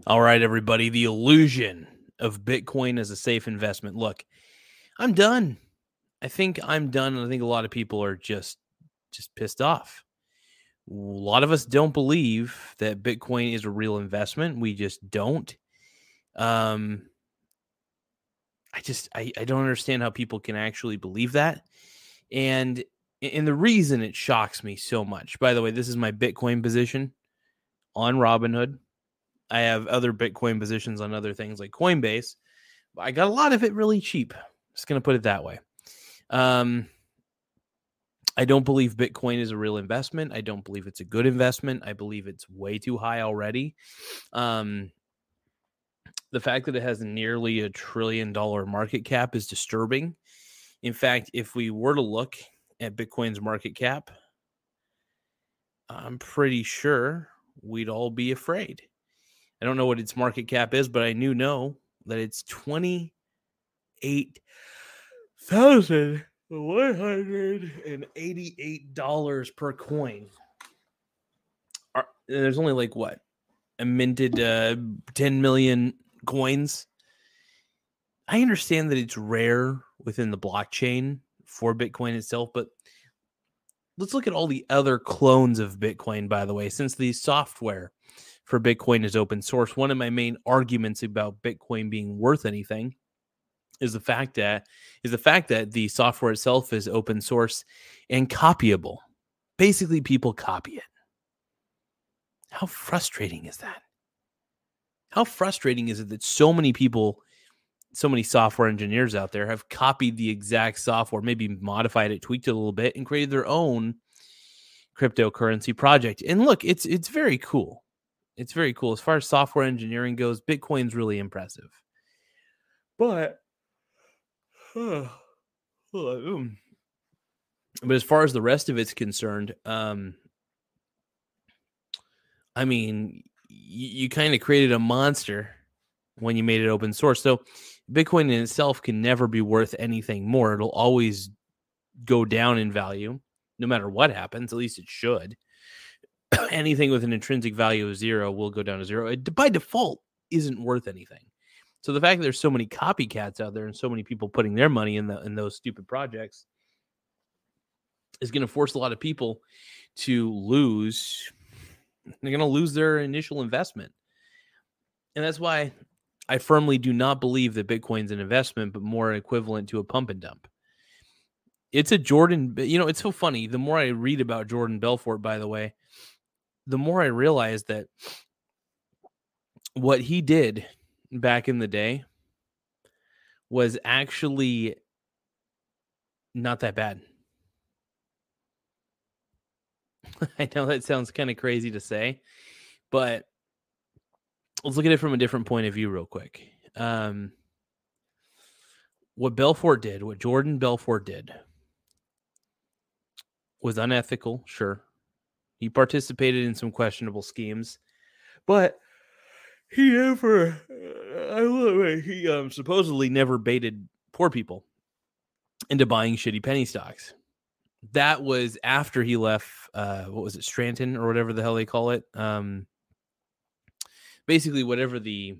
All right, everybody. The illusion of Bitcoin as a safe investment. Look, I'm done. I think I'm done. And I think a lot of people are just pissed off. A lot of us don't believe that Bitcoin is a real investment. We just don't. I don't understand how people can actually believe that. And the reason it shocks me so much, by the way, this is my Bitcoin position on Robinhood. I have other Bitcoin positions on other things like Coinbase. I got a lot of it really cheap. Just going to put it that way. I don't believe Bitcoin is a real investment. I don't believe it's a good investment. I believe it's way too high already. The fact that it has nearly $1 trillion market cap is disturbing. In fact, if we were to look at Bitcoin's market cap, I'm pretty sure we'd all be afraid. I don't know what its market cap is, but I know that it's $28,188 per coin. There's only like what? A minted 10 million coins. I understand that it's rare within the blockchain for Bitcoin itself, but let's look at all the other clones of Bitcoin, by the way, since the software for Bitcoin is open source. One of my main arguments about Bitcoin being worth anything is the fact that the software itself is open source and copyable. Basically, people copy it. How frustrating is that? How frustrating is it that so many people, so many software engineers out there have copied the exact software, maybe modified it, tweaked it a little bit, and created their own cryptocurrency project? And look, it's very cool. It's very cool. As far as software engineering goes, Bitcoin's really impressive. But as far as the rest of it's concerned, I mean, you kind of created a monster when you made it open source. So Bitcoin in itself can never be worth anything more. It'll always go down in value, no matter what happens. At least it should. Anything with an intrinsic value of 0 will go down to 0. It, by default, isn't worth anything. So the fact that there's so many copycats out there and so many people putting their money in those stupid projects is going to force a lot of people to lose. They're going to lose their initial investment. And that's why I firmly do not believe that Bitcoin's an investment, but more equivalent to a pump and dump. It's a Jordan, it's so funny. The more I read about Jordan Belfort, by the way, the more I realize that what he did back in the day was actually not that bad. I know that sounds kind of crazy to say, but let's look at it from a different point of view real quick. What Jordan Belfort did was unethical, sure. He participated in some questionable schemes, but he supposedly never baited poor people into buying shitty penny stocks. That was after he left, Stratton or whatever the hell they call it. Basically, whatever the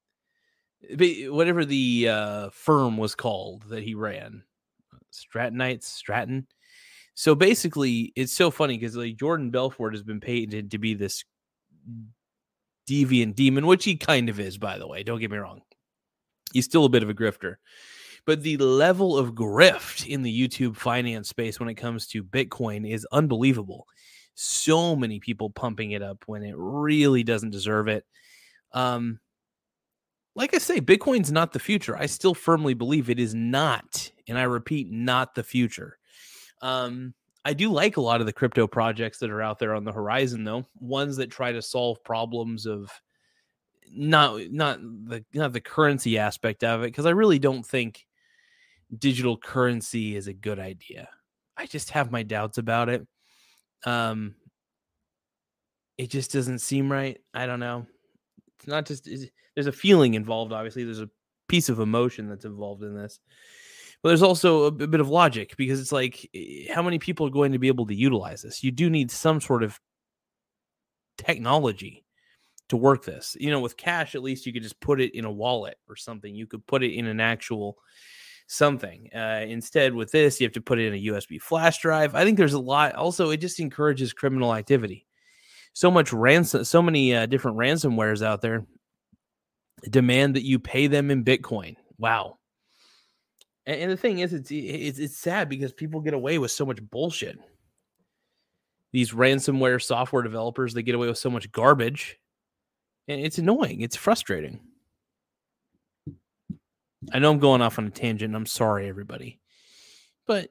firm was called that he ran, Stratton. So basically, it's so funny because like Jordan Belfort has been painted to be this deviant demon, which he kind of is, by the way. Don't get me wrong. He's still a bit of a grifter. But the level of grift in the YouTube finance space when it comes to Bitcoin is unbelievable. So many people pumping it up when it really doesn't deserve it. Like I say, Bitcoin's not the future. I still firmly believe it is not. And I repeat, not the future. I do like a lot of the crypto projects that are out there on the horizon, though. Ones that try to solve problems of not the currency aspect of it, because I really don't think digital currency is a good idea. I just have my doubts about it. It just doesn't seem right. I don't know. It's not just there's a feeling involved. Obviously, there's a piece of emotion that's involved in this. But there's also a bit of logic, because it's like, how many people are going to be able to utilize this? You do need some sort of technology to work this. With cash, at least you could just put it in a wallet or something. You could put it in an actual something. Instead, with this, you have to put it in a USB flash drive. I think there's a lot. Also, it just encourages criminal activity. So many different ransomwares out there demand that you pay them in Bitcoin. Wow. And the thing is, it's sad because people get away with so much bullshit. These ransomware software developers, they get away with so much garbage. And it's annoying. It's frustrating. I know I'm going off on a tangent. I'm sorry, everybody. But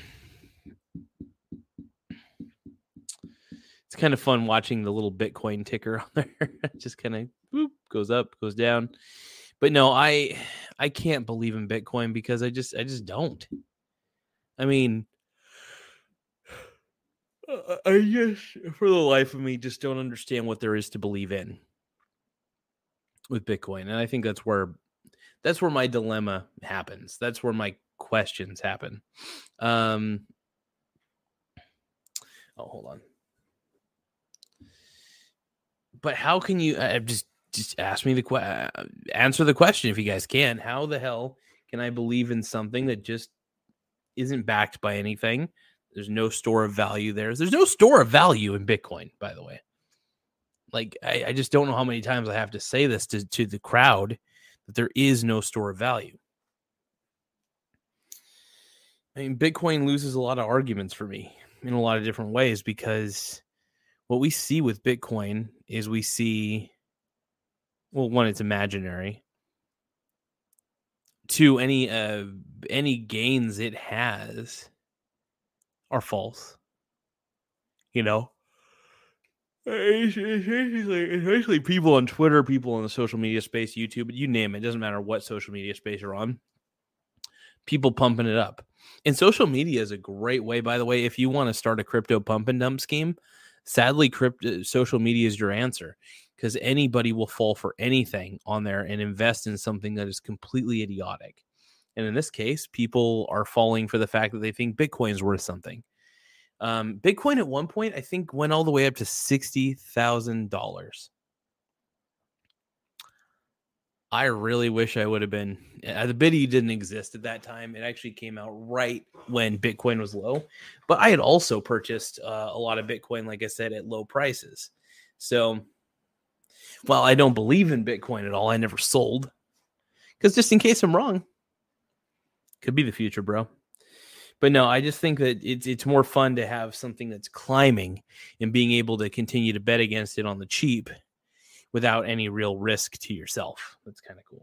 it's kind of fun watching the little Bitcoin ticker on there. Just kind of goes up, goes down. But no, I can't believe in Bitcoin because I just don't. I mean, I just, for the life of me, just don't understand what there is to believe in with Bitcoin. And I think that's where my dilemma happens. That's where my questions happen. Oh, hold on. But how can you just ask me answer the question if you guys can? How the hell can I believe in something that just isn't backed by anything? There's no store of value there. There's no store of value in Bitcoin, by the way. Like, I just don't know how many times I have to say this to the crowd, that there is no store of value. I mean, Bitcoin loses a lot of arguments for me in a lot of different ways, because what we see with Bitcoin is one, it's imaginary. Two, any gains it has are false. Especially people on Twitter, people in the social media space, YouTube, you name it. It doesn't matter what social media space you're on. People pumping it up. And social media is a great way, by the way, if you want to start a crypto pump and dump scheme. Sadly, social media is your answer, because anybody will fall for anything on there and invest in something that is completely idiotic. And in this case, people are falling for the fact that they think Bitcoin is worth something. Bitcoin at one point, I think, went all the way up to $60,000. I really wish I would have been. The Biddy didn't exist at that time. It actually came out right when Bitcoin was low. But I had also purchased a lot of Bitcoin, like I said, at low prices. So, while I don't believe in Bitcoin at all, I never sold. Because just in case I'm wrong, could be the future, bro. But no, I just think that it's more fun to have something that's climbing and being able to continue to bet against it on the cheap without any real risk to yourself. That's kind of cool.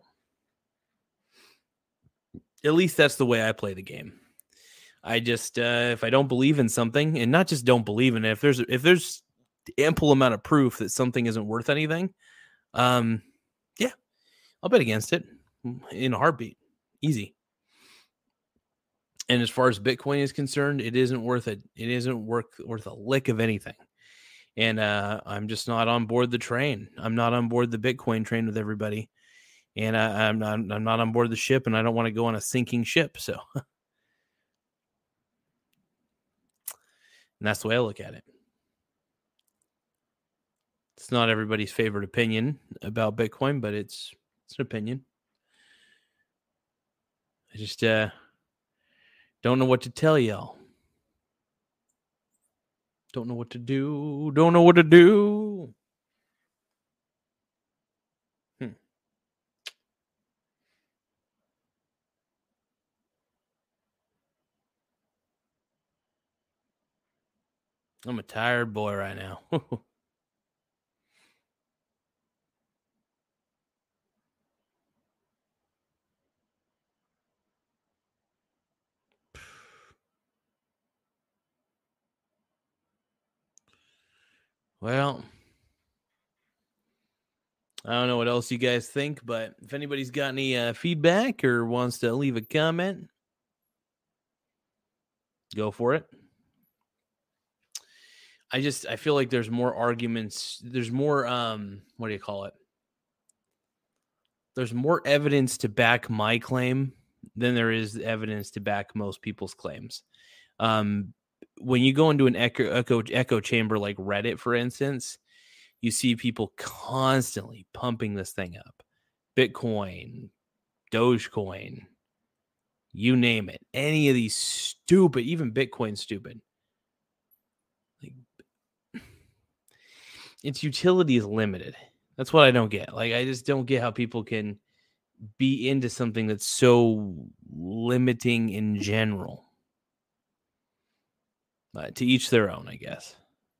At least that's the way I play the game. I just, if I don't believe in something, and not just don't believe in it, if there's ample amount of proof that something isn't worth anything, yeah, I'll bet against it in a heartbeat. Easy. And as far as Bitcoin is concerned, it isn't worth it. It isn't worth a lick of anything. And I'm just not on board the train. I'm not on board the Bitcoin train with everybody. And I'm not on board the ship, and I don't want to go on a sinking ship. So, and that's the way I look at it. It's not everybody's favorite opinion about Bitcoin, but it's an opinion. I just don't know what to tell y'all. Don't know what to do. Don't know what to do. I'm a tired boy right now. Well, I don't know what else you guys think, but if anybody's got any feedback or wants to leave a comment, go for it. I feel like there's more arguments. There's more, what do you call it? There's more evidence to back my claim than there is evidence to back most people's claims. When you go into an echo chamber like Reddit, for instance, you see people constantly pumping this thing up. Bitcoin, Dogecoin, you name it. Any of these stupid, even Bitcoin stupid. Like, its utility is limited. That's what I don't get. Like, I just don't get how people can be into something that's so limiting in general. To each their own, I guess.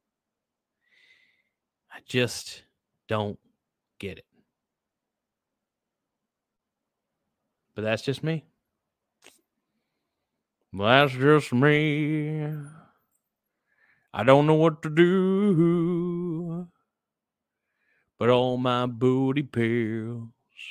I just don't get it. But that's just me. That's just me. I don't know what to do, but all my booty pills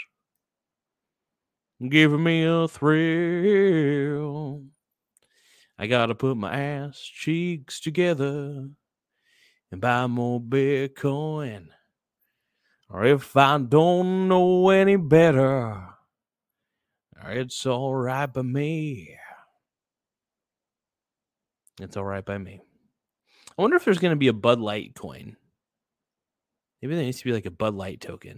giving me a thrill. I gotta put my ass cheeks together and buy more Bitcoin. Or if I don't know any better, it's all right by me. It's all right by me. I wonder if there's going to be a Bud Light coin. Maybe there needs to be like a Bud Light token.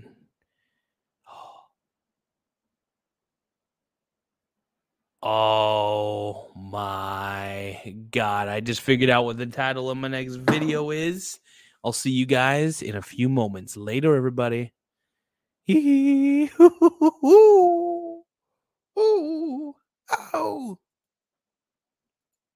Oh my God. I just figured out what the title of my next video is. I'll see you guys in a few moments. Later, everybody. Oh.